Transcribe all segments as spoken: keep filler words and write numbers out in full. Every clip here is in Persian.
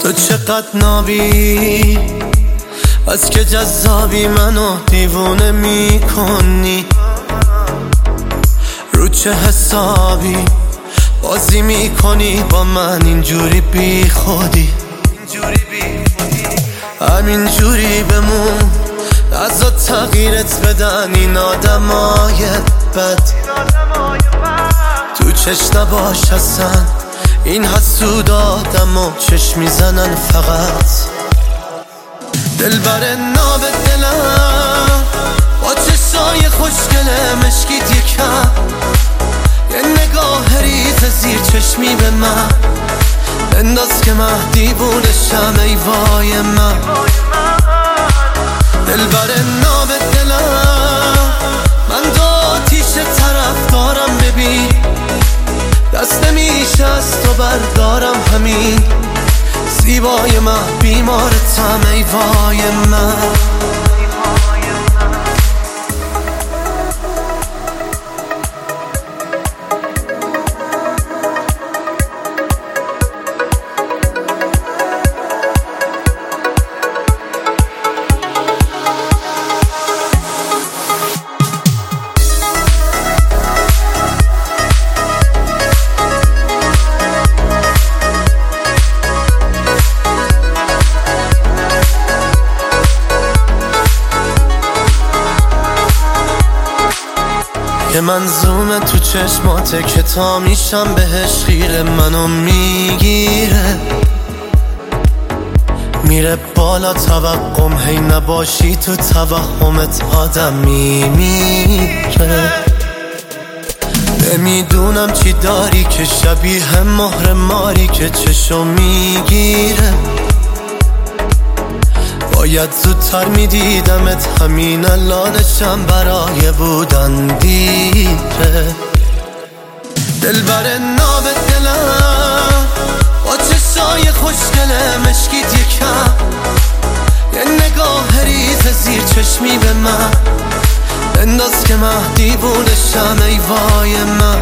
تو چقدر نابی، از که جذابی منو دیوونه میکنی. رو چه حسابی بازی میکنی با من اینجوری بی خودی؟ همینجوری بمون، ازا تغییرت بدن این آدمای بد. تو چشم نباش اصلا، این حسود آدم و چشم میزنن فقط. دلبر ناب دلم با چشای خوشگله مشکیت یکم، یه نگاه ریز زیر چشمی به من انداز که من دیوونشم. ای وای من دلبر ناب دلم، من دو آتیش طرف دارم ببین، دست نمیشه از تو بردارم همین. زیبای من بیمارتم ای وای من. که منظومه تو چشماته که تا میشم بهش خیره، منو میگیره میره بالا توقم، هی نباشی تو توهمت آدم میمیره. نمیدونم چی داری که شبیه مهر ماری که چشو میگیره. باید زودتر میدیدمت، همین الانشم برای بودن دیره. دلبر ناب دلم با چشای خوشگله مشکیت یکم، یه نگاه ریز زیر چشمی به من انداز که من دیوونشم. ای وای من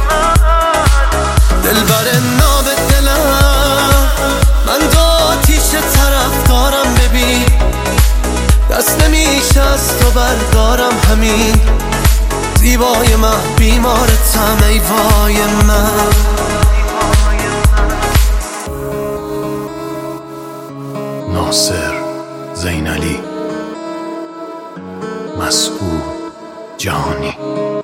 دلبر ناب دلم، من دو آتیش طرف دارم ببین، دست نمیشه از تو بردارم همین. زیبای من بیمارتم ای وای من. ناصر زینالی، مسعود جهانی.